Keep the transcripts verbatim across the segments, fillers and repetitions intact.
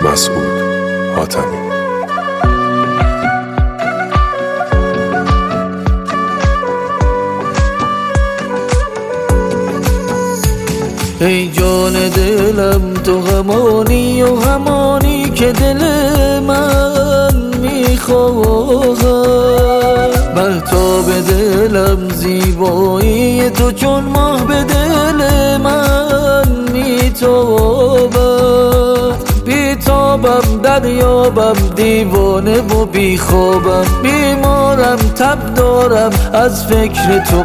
مسعود حاتمی. ای جان دلم تو همانی و همانی که دل من میخواهد، مهتاب دلم زیبایی تو چون ماه به دل من میتابد. بیتابم دریابم دیوانه و بیخوابم، بیمارم تب دارم از فکر تو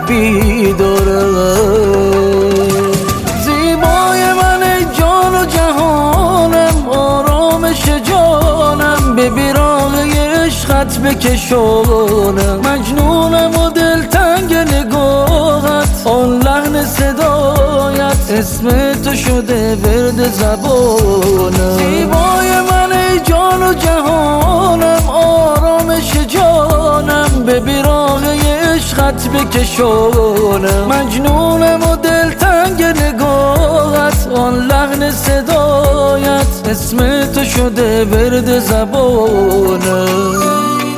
بیدارم. زیبای من ای جان و جهانم، آرامش جانم، به بیراهه عشقت بکشانم. مجنونم و دلتنگ نگاهت، آن لحن صدایت اسم تو شده ورد زبانم. زیبای من ای جان و جهانم، آرامش جانم، به بیراهه عشقت بکشانم. مجنونم و دلتنگ نگاهت، آن لحن صدایت اسم تو شده ورد زبانم.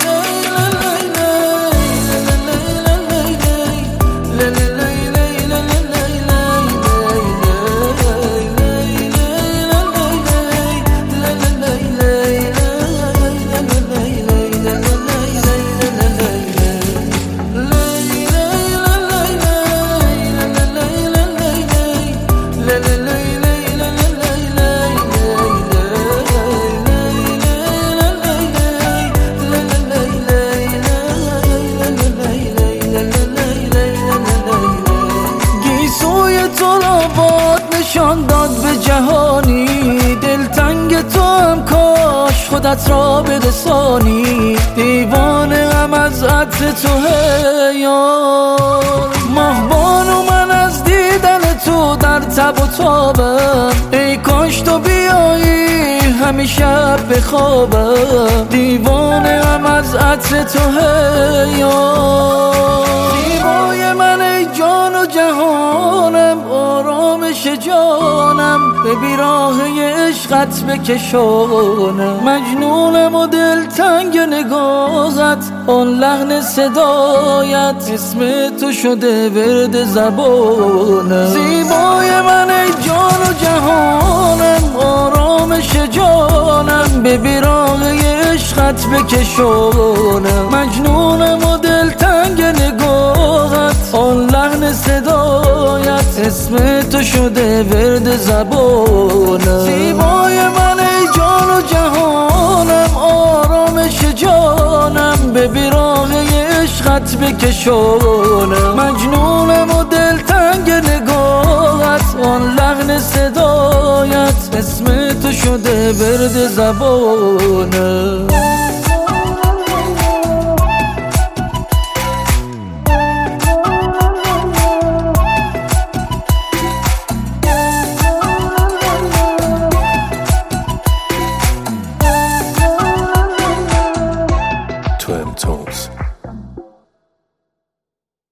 نشان داد به جهانی، دلتنگ تو هم کاش خودت را برسانی. دیوانه هم از عطر تو هیار، ماهبانو من از دیدن تو در تب و تابم. ای کاش تو بیایی همیشه بخوابم. دیوانه هم از عطر تو هیار. زیبای من ای جان و جهانم، آرامش جانم، به بیراهه عشقت بکشانم. مجنونم و دلتنگ نگاهت، آن لحن صدایت اسم تو شده ورد زبانم. زیبای من ای جان و جهانم، آرامش جانم، به بیراهه عشقت بکشانم. مجنونم و دلتنگ نگاهت، آن لحن صدایت اسم تو شده ورد زبانم. زیبای من ای جان و جهانم، آرامش جانم، به بیراهه عشقت بکشانم. مجنونم و دلتنگ نگاهت، آن لحن صدایت اسم تو شده ورد زبانم.